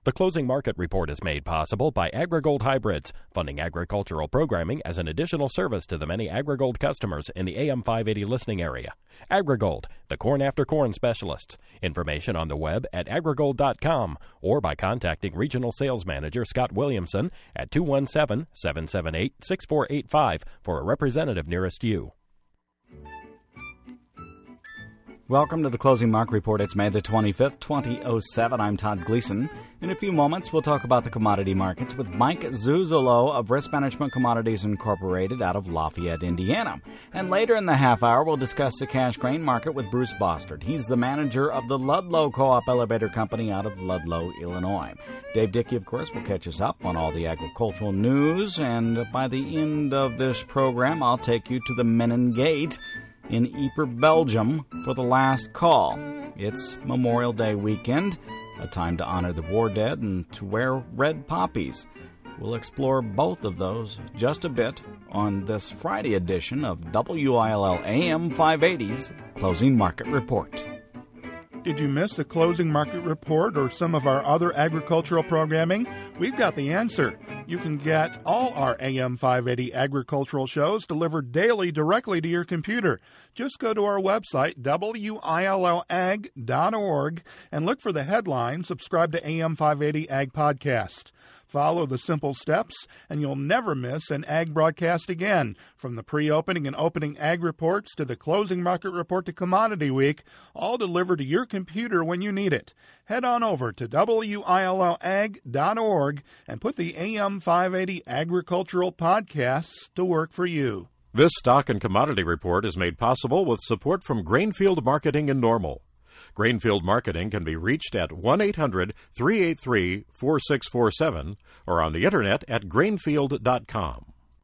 The Closing Market Report is made possible by AgriGold Hybrids, funding agricultural programming as an additional service to the many AgriGold customers in the AM 580 listening area. AgriGold, the corn after corn specialists. Information on the web at agrigold.com or by contacting Regional Sales Manager Scott Williamson at 217-778-6485 for a representative nearest you. Welcome to the Closing Market Report. It's May the 25th, 2007. I'm Todd Gleason. In a few moments, we'll talk about the commodity markets with Mike Zuzolo of Risk Management Commodities Incorporated out of Lafayette, Indiana. And later in the half hour, we'll discuss the cash grain market with Bruce Bostard. He's the manager of the Ludlow Co-op Elevator Company out of Ludlow, Illinois. Dave Dickey, of course, will catch us up on all the agricultural news. And by the end of this program, I'll take you to the Menin Gate in Ypres, Belgium, for the last call. It's Memorial Day weekend, a time to honor the war dead and to wear red poppies. We'll explore both of those just a bit on this Friday edition of WILL AM 580's Closing Market Report. Did you miss the Closing Market Report or some of our other agricultural programming? We've got the answer. You can get all our AM 580 agricultural shows delivered daily directly to your computer. Just go to our website, WILLAG.org, and look for the headline, Subscribe to AM 580 Ag Podcast. Follow the simple steps, and you'll never miss an ag broadcast again. From the pre-opening and opening ag reports to the closing market report to Commodity Week, all delivered to your computer when you need it. Head on over to WILLAG.org and put the AM 580 agricultural podcasts to work for you. This stock and commodity report is made possible with support from Grainfield Marketing in Normal. Grainfield Marketing can be reached at 1-800-383-4647 or on the internet at grainfield.com.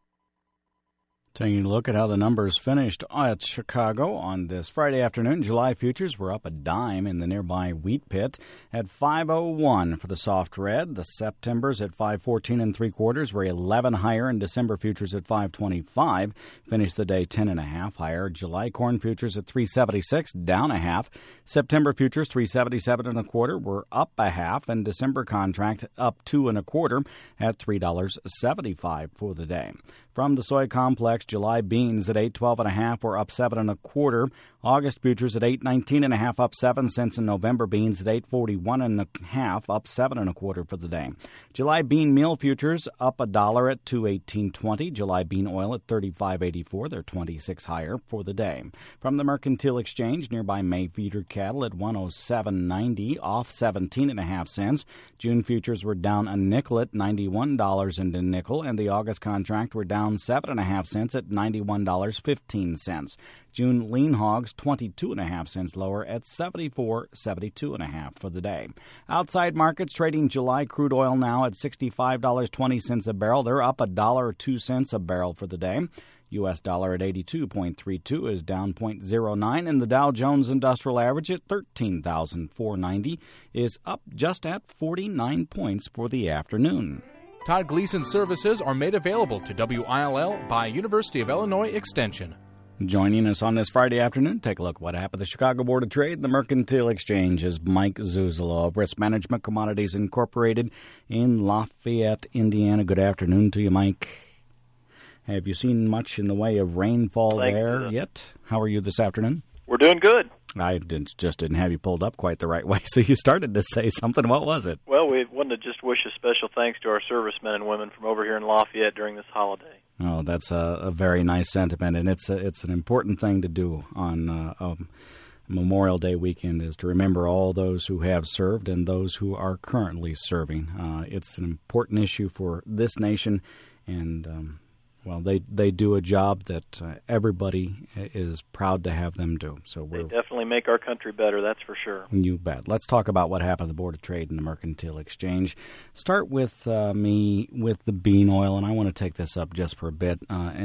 Taking a look at how the numbers finished at Chicago on this Friday afternoon. July futures were up a dime in the nearby wheat pit at 5.01 for the soft red. The Septembers at 5.14 3/4 were 11 higher, and December futures at 5.25 finished the day 10.5 higher. July corn futures at 3.76, down a half. September futures 3.77 1/4 were up a half, and December contract up 2 1/4 at $3.75 for the day. From the soy complex, July beans at 8.12 1/2 were up 7 1/4. August futures at 8.19 1/2 up 7 cents, and November beans at 8.41 1/2 up 7 1/4 for the day. July bean meal futures up $1 at 2.1820. July bean oil at 35.84. They're 26 higher for the day. From the Mercantile Exchange, nearby May feeder cattle at 107.90 off 17 1/2 cents. June futures were down a nickel at $91 and a nickel, and the August contract were down 7 1/2 cents at $91.15. June lean hogs 22 1/2 cents lower at 74.72 1/2 for the day. Outside markets trading July crude oil now at $65.20 a barrel. They're up $1.02 a barrel for the day. U.S. dollar at 82.32 is down 0.09, and the Dow Jones Industrial Average at 13,490 is up just at 49 points for the afternoon. Todd Gleason services are made available to WILL by University of Illinois Extension. Joining us on this Friday afternoon, take a look at what happened at the Chicago Board of Trade and the Mercantile Exchange is Mike Zuzolo of Risk Management Commodities Incorporated in Lafayette, Indiana. Good afternoon to you, Mike. Have you seen much in the way of rainfall there yet? How are you this afternoon? We're doing good. I just didn't have you pulled up quite the right way, so you started to say something. What was it? Well, we wanted to just wish a special thanks to our servicemen and women from over here in Lafayette during this holiday. Oh, that's a very nice sentiment, and it's an important thing to do on Memorial Day weekend, is to remember all those who have served and those who are currently serving. It's an important issue for this nation, and well, they do a job that everybody is proud to have them do. So they definitely make our country better, that's for sure. You bet. Let's talk about what happened at the Board of Trade and the Mercantile Exchange. Start with me with the bean oil, and I want to take this up just for a bit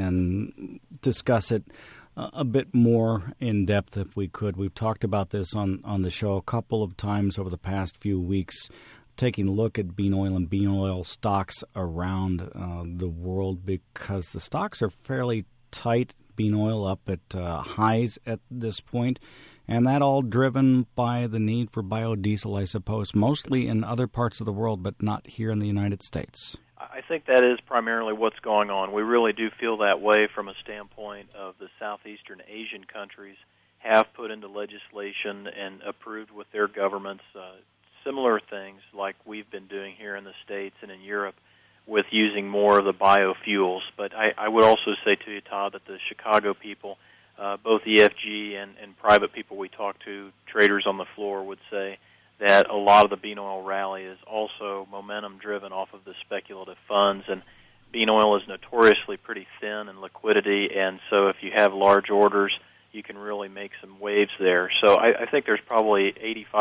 and discuss it a bit more in depth if we could. We've talked about this on the show a couple of times over the past few weeks, taking a look at bean oil and bean oil stocks around the world, because the stocks are fairly tight. Bean oil up at highs at this point, And that all driven by the need for biodiesel, I suppose, mostly in other parts of the world, but not here in the United States. I think that is primarily what's going on. We really do feel that way from a standpoint of the Southeastern Asian countries have put into legislation and approved with their governments similar things like we've been doing here in the States and in Europe with using more of the biofuels. But I would also say to you, Todd, that the Chicago people, both EFG and private people we talk to, traders on the floor, would say that a lot of the bean oil rally is also momentum-driven off of the speculative funds, and bean oil is notoriously pretty thin in liquidity, and so if you have large orders, you can really make some waves there. So I think there's probably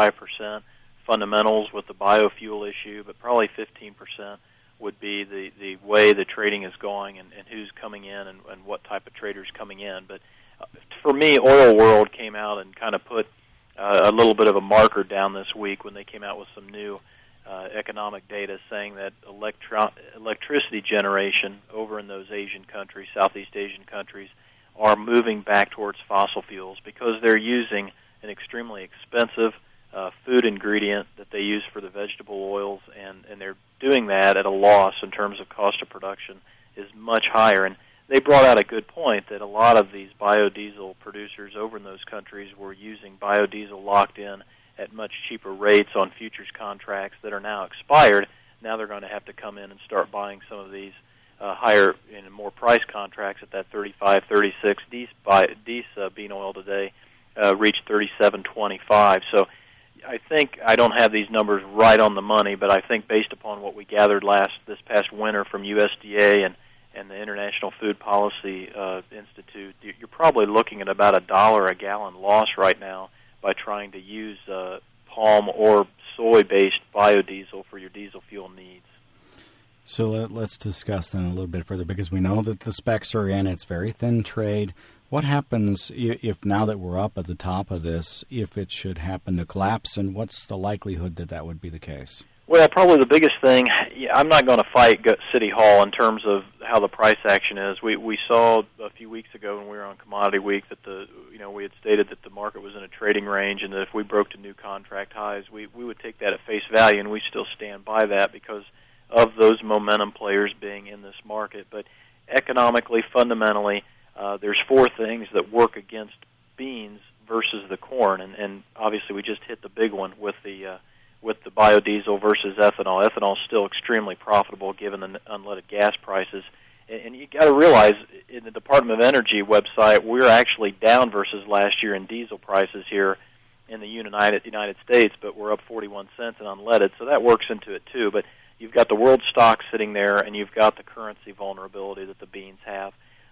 85% fundamentals with the biofuel issue, but probably 15% would be the way the trading is going and who's coming in and what type of traders coming in. But for me, Oil World came out and kind of put a little bit of a marker down this week when they came out with some new economic data saying that electricity generation over in those Asian countries, Southeast Asian countries, are moving back towards fossil fuels because they're using an extremely expensive food ingredient that they use for the vegetable oils, and they're doing that at a loss in terms of cost of production is much higher. And they brought out a good point that a lot of these biodiesel producers over in those countries were using biodiesel locked in at much cheaper rates on futures contracts that are now expired. Now they're going to have to come in and start buying some of these higher and more price contracts at that 35, 36. These bean oil today reached 37.25. So I think I don't have these numbers right on the money, but I think based upon what we gathered this past winter from USDA and the International Food Policy Institute, you're probably looking at about $1 a gallon loss right now by trying to use palm or soy-based biodiesel for your diesel fuel needs. So let's discuss then a little bit further, because we know that the specs are in. It's very thin trade. What happens if now that we're up at the top of this, if it should happen to collapse, and what's the likelihood that that would be the case? Well, probably the biggest thing, I'm not going to fight City Hall in terms of how the price action is. We saw a few weeks ago when we were on Commodity Week that we had stated that the market was in a trading range and that if we broke to new contract highs, we would take that at face value, and we still stand by that because of those momentum players being in this market. But economically, fundamentally, there's four things that work against beans versus the corn, and obviously we just hit the big one with the biodiesel versus ethanol. Ethanol is still extremely profitable given the unleaded gas prices. And you got to realize, in the Department of Energy website, we're actually down versus last year in diesel prices here in the United States, but we're up 41 cents in unleaded, so that works into it too. But you've got the world stock sitting there, and you've got the currency vulnerability that the beans have.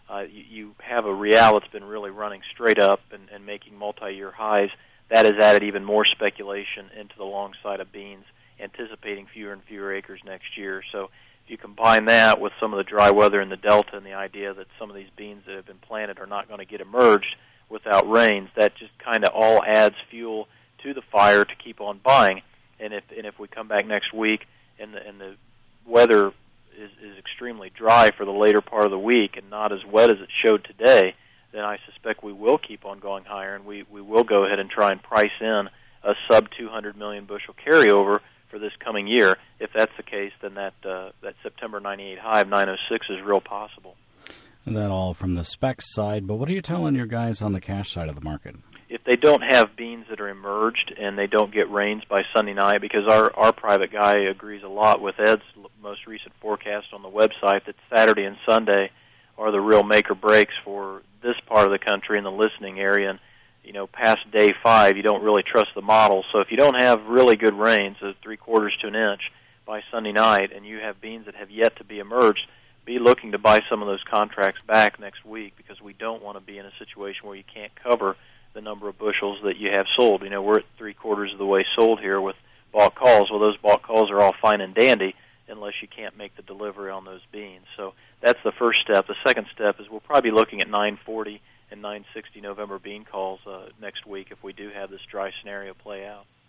You have a real that's been really running straight up and making multi-year highs. That has added even more speculation into the long side of beans, anticipating fewer and fewer acres next year. So if you combine that with some of the dry weather in the Delta and the idea that some of these beans that have been planted are not going to get emerged without rains, that just kind of all adds fuel to the fire to keep on buying. And if we come back next week and the weather is extremely dry for the later part of the week and not as wet as it showed today, then I suspect we will keep on going higher, and we will go ahead and try and price in a sub-200 million bushel carryover for this coming year. If that's the case, then that September 98 high of 906 is real possible. And that all from the specs side, but what are you telling your guys on the cash side of the market? If they don't have beans that are emerged and they don't get rains by Sunday night, because our private guy agrees a lot with Ed's most recent forecast on the website that Saturday and Sunday are the real make or breaks for this part of the country in the listening area. And, past day 5, you don't really trust the model. So if you don't have really good rains, 3/4 to an inch by Sunday night, and you have beans that have yet to be emerged, be looking to buy some of those contracts back next week, because we don't want to be in a situation where you can't cover the number of bushels that you have sold. We're at 3/4 of the way sold here with bought calls. Well, those bought calls are all fine and dandy unless you can't make the delivery on those beans. So that's the first step. The second step is we'll probably be looking at 940 and 960 November bean calls next week if we do have this dry scenario play out.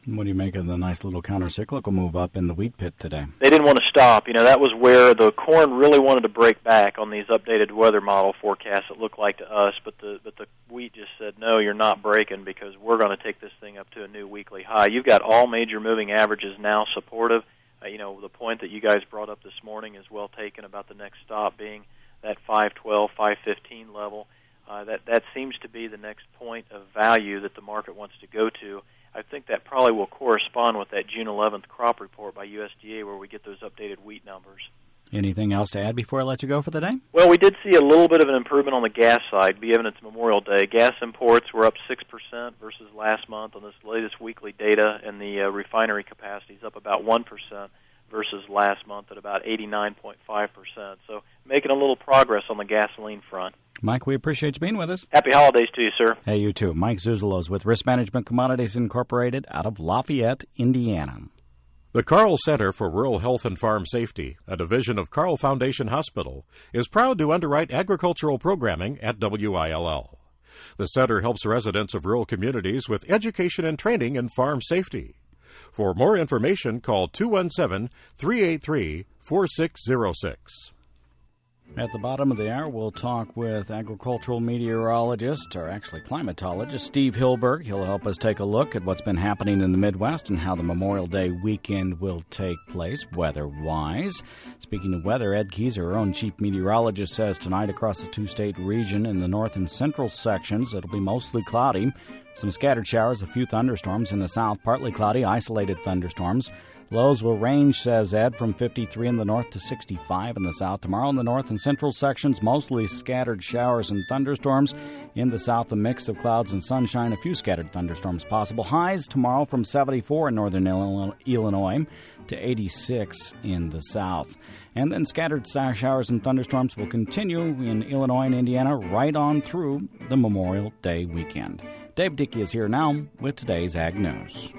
What do you make of the nice little counter-cyclical move up in the wheat pit today? They didn't want to stop. That was where the corn really wanted to break back on these updated weather model forecasts, it looked like to us, but the wheat just said, no, you're not breaking because we're going to take this thing up to a new weekly high. You've got all major moving averages now supportive. The point that you guys brought up this morning is well taken about the next stop being that 512, 515 level. That seems to be the next point of value that the market wants to go to. I think that probably will correspond with that June 11th crop report by USDA where we get those updated wheat numbers. Anything else to add before I let you go for the day? Well, we did see a little bit of an improvement on the gas side, given it's Memorial Day. Gas imports were up 6% versus last month on this latest weekly data, and the refinery capacity is up about 1% versus last month at about 89.5%. So making a little progress on the gasoline front. Mike, we appreciate you being with us. Happy holidays to you, sir. Hey, you too. Mike Zuzelos with Risk Management Commodities Incorporated out of Lafayette, Indiana. The Carl Center for Rural Health and Farm Safety, a division of Carl Foundation Hospital, is proud to underwrite agricultural programming at WILL. The center helps residents of rural communities with education and training in farm safety. For more information, call 217-383-4606. At the bottom of the hour, we'll talk with agricultural meteorologist, or actually climatologist, Steve Hilberg. He'll help us take a look at what's been happening in the Midwest and how the Memorial Day weekend will take place weather-wise. Speaking of weather, Ed Keyser, our own chief meteorologist, says tonight across the two-state region in the north and central sections, it'll be mostly cloudy. Some scattered showers, a few thunderstorms in the south, partly cloudy, isolated thunderstorms. Lows will range, says Ed, from 53 in the north to 65 in the south. Tomorrow in the north and central sections, mostly scattered showers and thunderstorms. In the south, a mix of clouds and sunshine, a few scattered thunderstorms possible. Highs tomorrow from 74 in northern Illinois to 86 in the south. And then scattered showers and thunderstorms will continue in Illinois and Indiana right on through the Memorial Day weekend. Dave Dickey is here now with today's Ag News.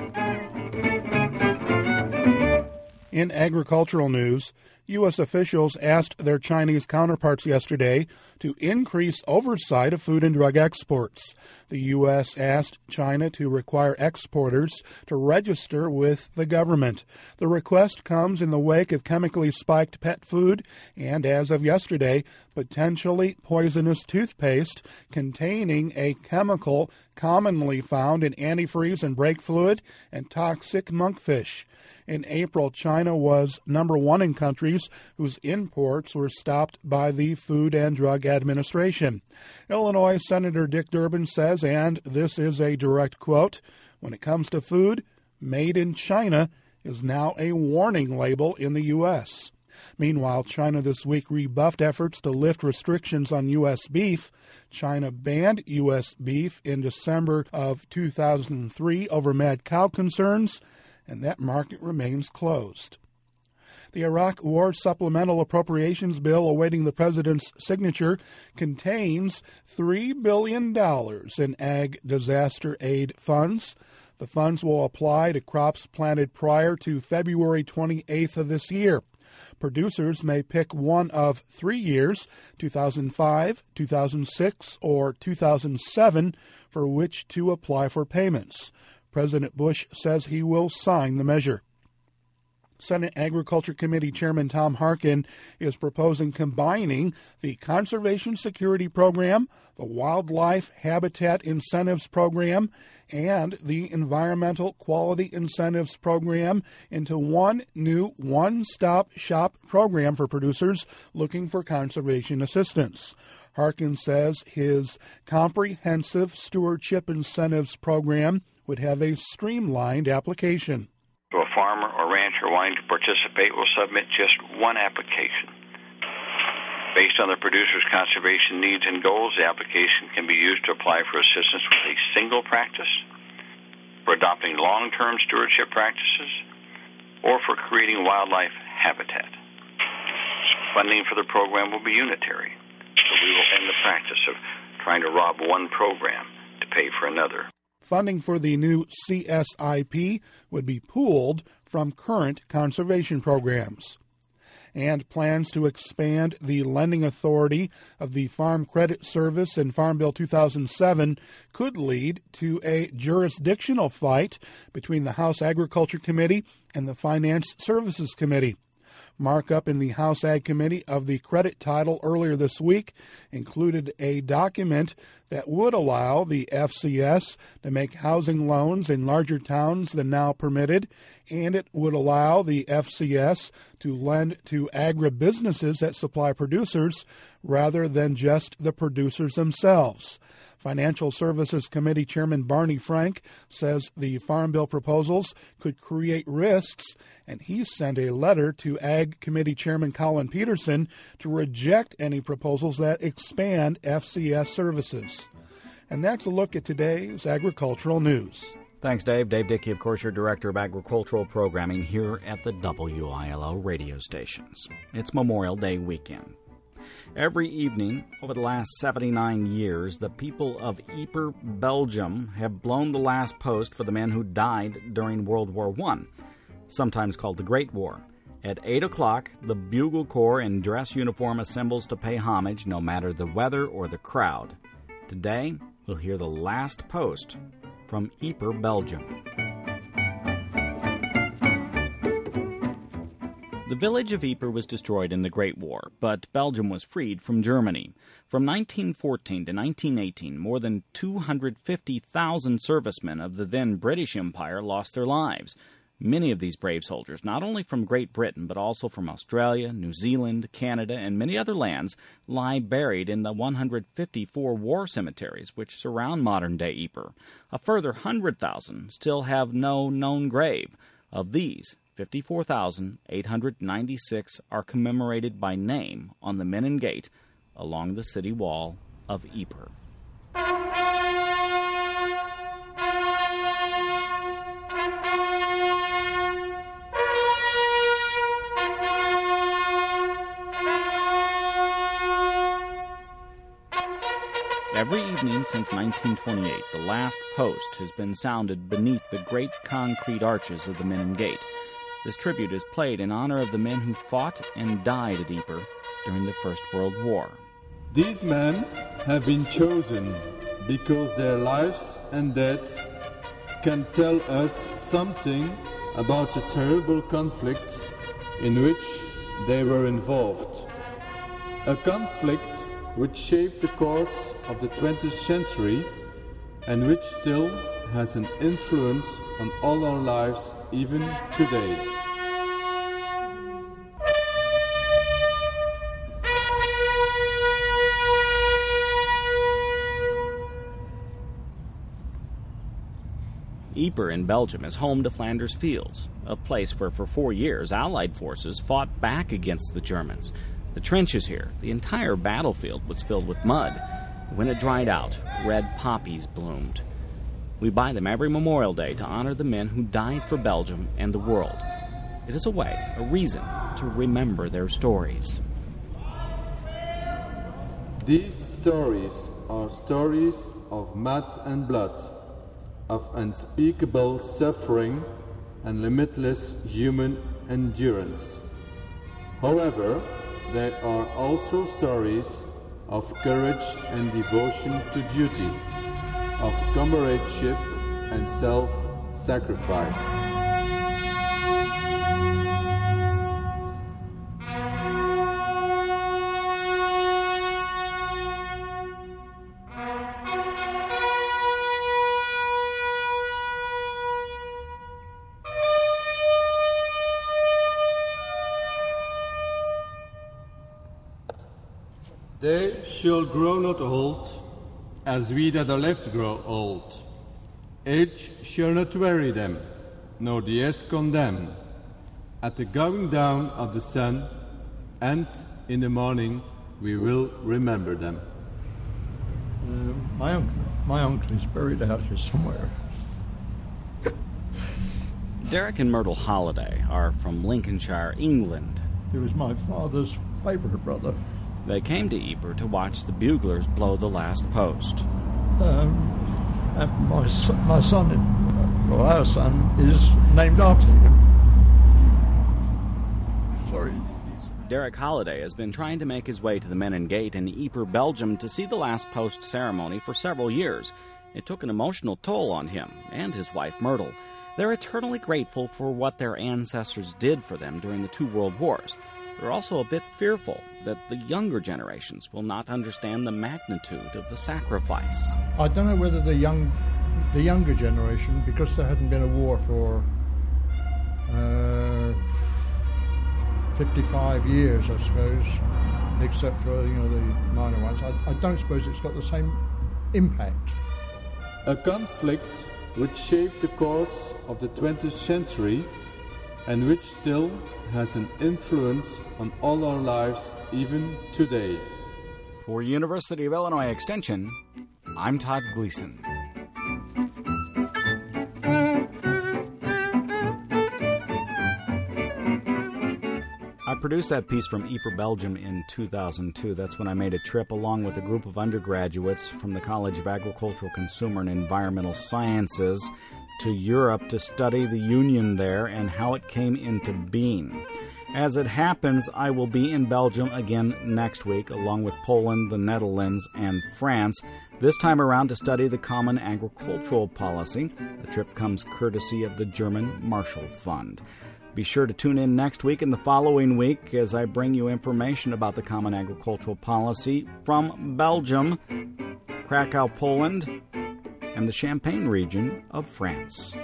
In agricultural news, U.S. officials asked their Chinese counterparts yesterday to increase oversight of food and drug exports. The U.S. asked China to require exporters to register with the government. The request comes in the wake of chemically spiked pet food and, as of yesterday, potentially poisonous toothpaste containing a chemical commonly found in antifreeze and brake fluid and toxic monkfish. In April, China was number one in countries whose imports were stopped by the Food and Drug Administration. Illinois Senator Dick Durbin says, and this is a direct quote, "When it comes to food, made in China is now a warning label in the U.S." Meanwhile, China this week rebuffed efforts to lift restrictions on U.S. beef. China banned U.S. beef in December of 2003 over mad cow concerns, and that market remains closed. The Iraq War Supplemental Appropriations Bill awaiting the President's signature contains $3 billion in ag disaster aid funds. The funds will apply to crops planted prior to February 28th of this year. Producers may pick one of 3 years, 2005, 2006, or 2007, for which to apply for payments. President Bush says he will sign the measure. Senate Agriculture Committee Chairman Tom Harkin is proposing combining the Conservation Security Program, the Wildlife Habitat Incentives Program, and the Environmental Quality Incentives Program into one new one-stop shop program for producers looking for conservation assistance. Harkin says his Comprehensive Stewardship Incentives Program would have a streamlined application. A farmer or rancher wanting to participate will submit just one application. Based on the producer's conservation needs and goals, the application can be used to apply for assistance with a single practice, for adopting long-term stewardship practices, or for creating wildlife habitat. Funding for the program will be unitary, so we will end the practice of trying to rob one program to pay for another. Funding for the new CSIP would be pooled from current conservation programs. and plans to expand the lending authority of the Farm Credit Service in Farm Bill 2007 could lead to a jurisdictional fight between the House Agriculture Committee and the Finance Services Committee. Markup in the House Ag Committee of the credit title earlier this week included a document that would allow the FCS to make housing loans in larger towns than now permitted, and it would allow the FCS to lend to agribusinesses that supply producers rather than just the producers themselves. Financial Services Committee Chairman Barney Frank says the Farm Bill proposals could create risks, and he sent a letter to Ag Committee Chairman Colin Peterson to reject any proposals that expand FCS services. And that's a look at today's agricultural news. Thanks, Dave. Dave Dickey, of course, your Director of Agricultural Programming here at the WILO radio stations. It's Memorial Day weekend. Every evening over the last 79 years, the people of Ypres, Belgium, have blown the last post for the men who died during World War I, sometimes called the Great War. At 8 o'clock, the Bugle Corps in dress uniform assembles to pay homage no matter the weather or the crowd. Today, we'll hear the last post from Ypres, Belgium. The village of Ypres was destroyed in the Great War, but Belgium was freed from Germany. From 1914 to 1918, more than 250,000 servicemen of the then British Empire lost their lives. Many of these brave soldiers, not only from Great Britain, but also from Australia, New Zealand, Canada, and many other lands, lie buried in the 154 war cemeteries which surround modern-day Ypres. A further 100,000 still have no known grave. Of these, 54,896 are commemorated by name on the Menin Gate along the city wall of Ypres. Every evening since 1928, the last post has been sounded beneath the great concrete arches of the Menin Gate. This tribute is played in honor of the men who fought and died at Ypres during the First World War. These men have been chosen because their lives and deaths can tell us something about a terrible conflict in which they were involved. A conflict which shaped the course of the 20th century and which still has an influence on all our lives even today. Ypres in Belgium is home to Flanders Fields, a place where for 4 years Allied forces fought back against the Germans. The trenches here, the entire battlefield, was filled with mud. When it dried out, red poppies bloomed. We buy them every Memorial Day to honor the men who died for Belgium and the world. It is a way, a reason, to remember their stories. These stories are stories of mud and blood, of unspeakable suffering and limitless human endurance. However, they are also stories of courage and devotion to duty, of comradeship and self-sacrifice. They shall grow not old, as we that are left grow old. Age shall not weary them, nor the years condemn. At the going down of the sun, and in the morning, we will remember them. My uncle is buried out here somewhere. Derek and Myrtle Holliday are from Lincolnshire, England. He was my father's favorite brother. They came to Ypres to watch the buglers blow the last post. And my son, well, our son, is named after him. Sorry. Derek Holliday has been trying to make his way to the Menin Gate in Ypres, Belgium to see the last post ceremony for several years. It took an emotional toll on him and his wife Myrtle. They're eternally grateful for what their ancestors did for them during the 2 world wars. They're also a bit fearful that the younger generations will not understand the magnitude of the sacrifice. I don't know whether the younger generation, because there hadn't been a war for 55 years, I suppose, except for the minor ones. I don't suppose it's got the same impact. A conflict which shaped the course of the 20th century and which still has an influence on all our lives even today. For University of Illinois Extension, I'm Todd Gleason. I produced that piece from Ypres, Belgium in 2002. That's when I made a trip along with a group of undergraduates from the College of Agricultural, Consumer, and Environmental Sciences to Europe to study the Union there and how it came into being. As it happens, I will be in Belgium again next week, along with Poland, the Netherlands, and France, this time around to study the Common Agricultural Policy. The trip comes courtesy of the German Marshall Fund. Be sure to tune in next week and the following week as I bring you information about the Common Agricultural Policy from Belgium, Krakow, Poland, and the Champagne region of France.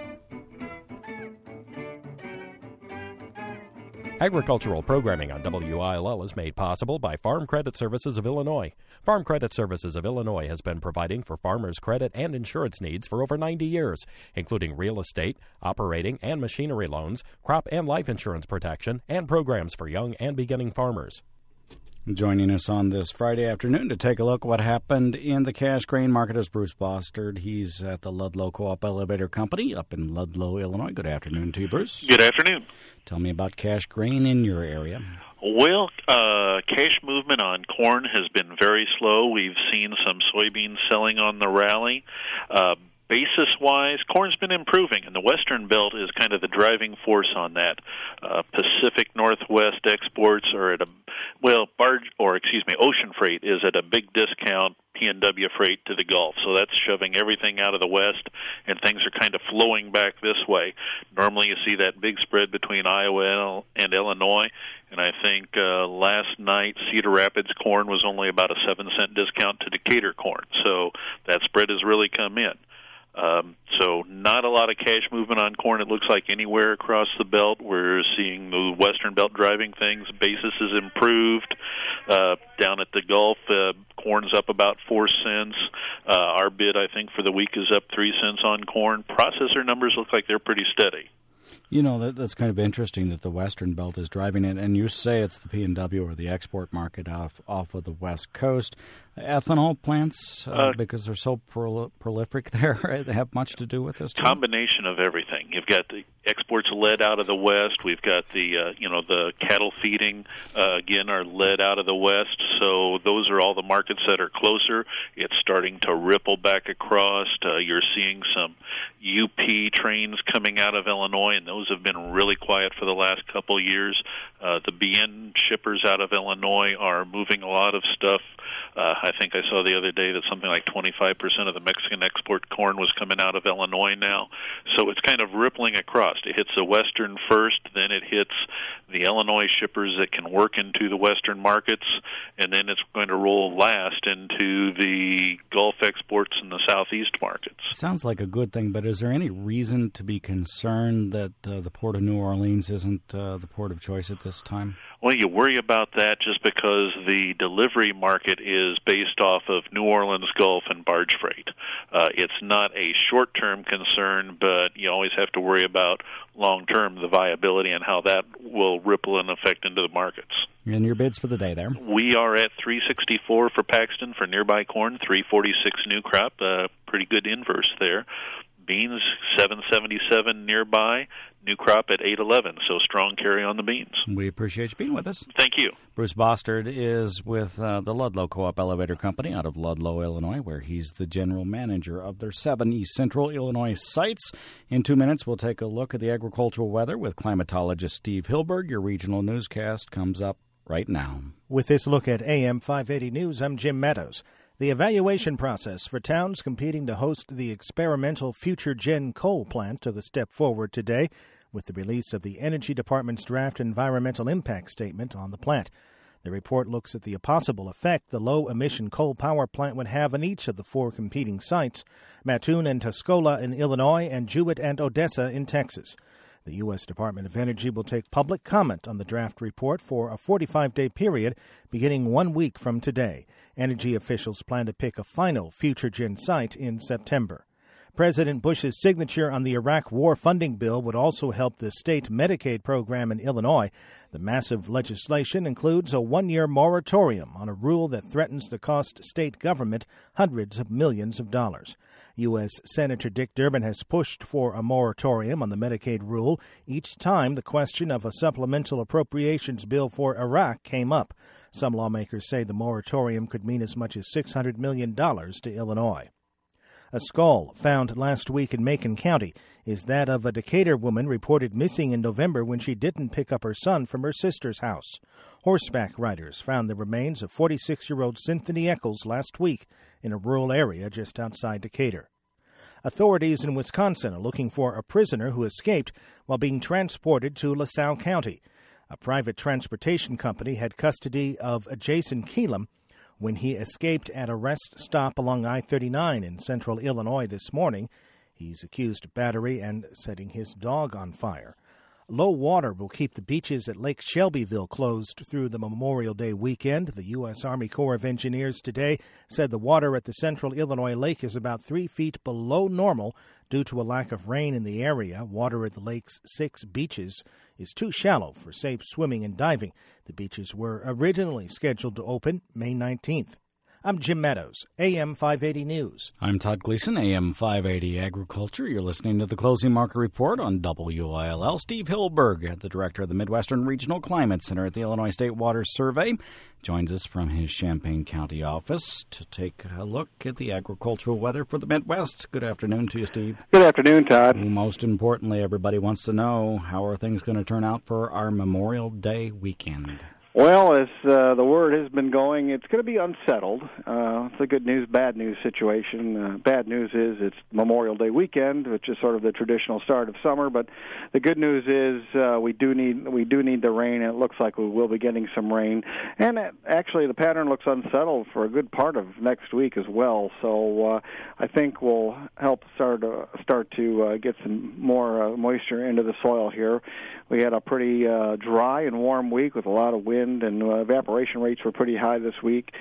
Agricultural programming on WILL is made possible by Farm Credit Services of Illinois. Farm Credit Services of Illinois has been providing for farmers' credit and insurance needs for over 90 years, including real estate, operating and machinery loans, crop and life insurance protection, and programs for young and beginning farmers. Joining us on this Friday afternoon to take a look at what happened in the cash grain market is Bruce Bostard. He's at the Ludlow Co-op Elevator Company up in Ludlow, Illinois. Good afternoon to you, Bruce. Good afternoon. Tell me about cash grain in your area. Well, cash movement on corn has been very slow. We've seen some soybeans selling on the rally. Basis-wise, corn's been improving, and the Western Belt is kind of the driving force on that. Pacific Northwest exports are at ocean freight is at a big discount, PNW freight to the Gulf. So that's shoving everything out of the West, and things are kind of flowing back this way. Normally you see that big spread between Iowa and Illinois, and I think last night Cedar Rapids corn was only about a 7-cent discount to Decatur corn. So that spread has really come in. So not a lot of cash movement on corn, it looks like, anywhere across the belt. We're seeing the Western Belt driving things. Basis is improved. Down at the Gulf, corn's up about 4 cents. Our bid, I think, for the week is up 3 cents on corn. Processor numbers look like they're pretty steady. You know, that's kind of interesting that the Western Belt is driving it, and you say it's the P&W or the export market off of the West Coast. Ethanol plants, because they're so prolific there, they have much to do with this, too? Combination of everything. You've got the exports led out of the West. We've got the cattle feeding, again, are led out of the West. So those are all the markets that are closer. It's starting to ripple back across. You're seeing some UP trains coming out of Illinois, and those have been really quiet for the last couple of years. The BN shippers out of Illinois are moving a lot of stuff. I think I saw the other day that something like 25% of the Mexican export corn was coming out of Illinois now. So it's kind of rippling across. It hits the Western first, then it hits the Illinois shippers that can work into the Western markets, and then it's going to roll last into the Gulf exports and the Southeast markets. Sounds like a good thing, but is there any reason to be concerned that the Port of New Orleans isn't the port of choice at this time? Well, you worry about that just because the delivery market is based off of New Orleans Gulf and barge freight. It's not a short-term concern, but you always have to worry about long-term the viability and how that will ripple and affect into the markets. And your bids for the day there? We are at $3.64 for Paxton for nearby corn, $3.46 new crop, pretty good inverse there. Beans, $7.77 nearby, new crop at $8.11, so strong carry on the beans. We appreciate you being with us. Thank you. Bruce Bostard is with the Ludlow Co-op Elevator Company out of Ludlow, Illinois, where he's the general manager of their 7 East Central Illinois sites. In 2 minutes, we'll take a look at the agricultural weather with climatologist Steve Hilberg. Your regional newscast comes up right now. With this look at AM 580 News, I'm Jim Meadows. The evaluation process for towns competing to host the experimental Future Gen coal plant took a step forward today with the release of the Energy Department's draft environmental impact statement on the plant. The report looks at the possible effect the low-emission coal power plant would have on each of the 4 competing sites, Mattoon and Tuscola in Illinois and Jewett and Odessa in Texas. The U.S. Department of Energy will take public comment on the draft report for a 45-day period beginning 1 week from today. Energy officials plan to pick a final Future Gen site in September. President Bush's signature on the Iraq war funding bill would also help the state Medicaid program in Illinois. The massive legislation includes a 1-year moratorium on a rule that threatens to cost state government hundreds of millions of dollars. U.S. Senator Dick Durbin has pushed for a moratorium on the Medicaid rule each time the question of a supplemental appropriations bill for Iraq came up. Some lawmakers say the moratorium could mean as much as $600 million to Illinois. A skull found last week in Macon County is that of a Decatur woman reported missing in November when she didn't pick up her son from her sister's house. Horseback riders found the remains of 46-year-old Cynthia Eccles last week in a rural area just outside Decatur. Authorities in Wisconsin are looking for a prisoner who escaped while being transported to LaSalle County. A private transportation company had custody of Jason Keelam when he escaped at a rest stop along I-39 in central Illinois this morning. He's accused of battery and setting his dog on fire. Low water will keep the beaches at Lake Shelbyville closed through the Memorial Day weekend. The U.S. Army Corps of Engineers today said the water at the central Illinois lake is about 3 feet below normal due to a lack of rain in the area. Water at the lake's 6 beaches is too shallow for safe swimming and diving. The beaches were originally scheduled to open May 19th. I'm Jim Meadows, AM 580 News. I'm Todd Gleason, AM 580 Agriculture. You're listening to the Closing Market Report on WILL. Steve Hilberg, the director of the Midwestern Regional Climate Center at the Illinois State Water Survey, joins us from his Champaign County office to take a look at the agricultural weather for the Midwest. Good afternoon to you, Steve. Good afternoon, Todd. Most importantly, everybody wants to know, how are things going to turn out for our Memorial Day weekend? Well, as the word has been going, it's going to be unsettled. It's a good news, bad news situation. Bad news is it's Memorial Day weekend, which is sort of the traditional start of summer. But the good news is we do need the rain, and it looks like we will be getting some rain. And actually, the pattern looks unsettled for a good part of next week as well. So I think we'll help start to get some more moisture into the soil here. We had a pretty dry and warm week with a lot of wind, and evaporation rates were pretty high this week,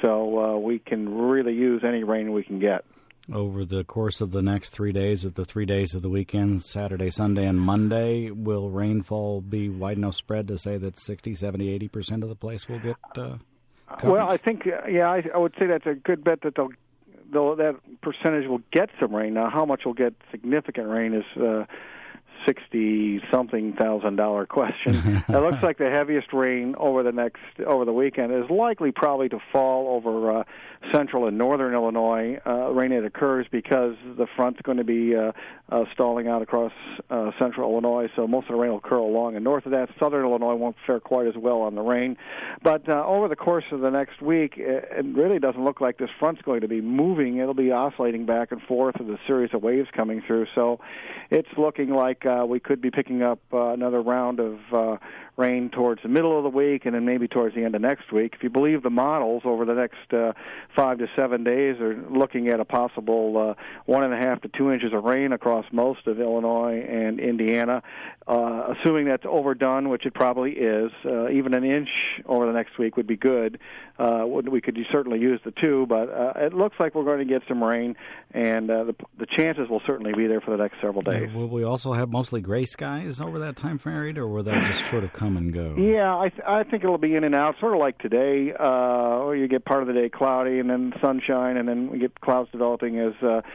so we can really use any rain we can get. Over the course of the next 3 days, of the 3 days of the weekend, Saturday, Sunday, and Monday, will rainfall be wide enough spread to say that 60, 70, 80% of the place will get coverage? Well, I think, I would say that's a good bet that that percentage will get some rain. Now, how much will get significant rain is $60-something thousand question. It looks like the heaviest rain over the weekend is likely probably to fall over central and northern Illinois. Rain that occurs because the front's going to be stalling out across central Illinois, so most of the rain will occur along and north of that. Southern Illinois won't fare quite as well on the rain. But over the course of the next week, it really doesn't look like this front's going to be moving. It'll be oscillating back and forth with a series of waves coming through. So it's looking like we could be picking up another round of rain towards the middle of the week and then maybe towards the end of next week. If you believe the models, over the next 5 to 7 days are looking at a possible 1.5 to 2 inches of rain across most of Illinois and Indiana. Assuming that's overdone, which it probably is, even an inch over the next week would be good. We could certainly use the 2, but it looks like we're going to get some rain, and the chances will certainly be there for the next several days. Will we also have mostly gray skies over that time period, or will that just sort of come and go? Yeah, I think it'll be in and out, sort of like today. You get part of the day cloudy and then sunshine, and then we get clouds developing as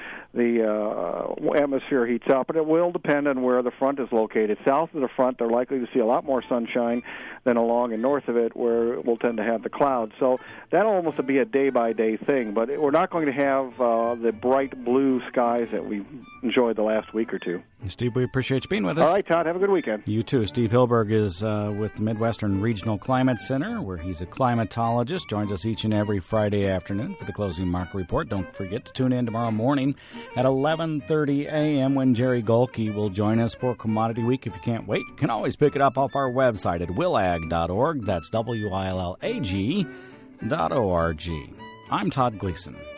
the atmosphere heats up. But it will depend on where the front is located. South of the front, they're likely to see a lot more sunshine than along and north of it, where we'll tend to have the clouds. So that'll almost be a day-by-day thing. But we're not going to have the bright blue skies that we enjoyed the last week or two. Steve, we appreciate you being with us. All right, Todd, have a good weekend. You too. Steve Hilberg is with the Midwestern Regional Climate Center, where he's a climatologist. Joins us each and every Friday afternoon for the Closing Market Report. Don't forget to tune in tomorrow morning at 11:30 a.m. when Jerry Golke will join us for Commodity Week. If you can't wait, you can always pick it up off our website at willag.org. That's WILLAG.org. I'm Todd Gleason.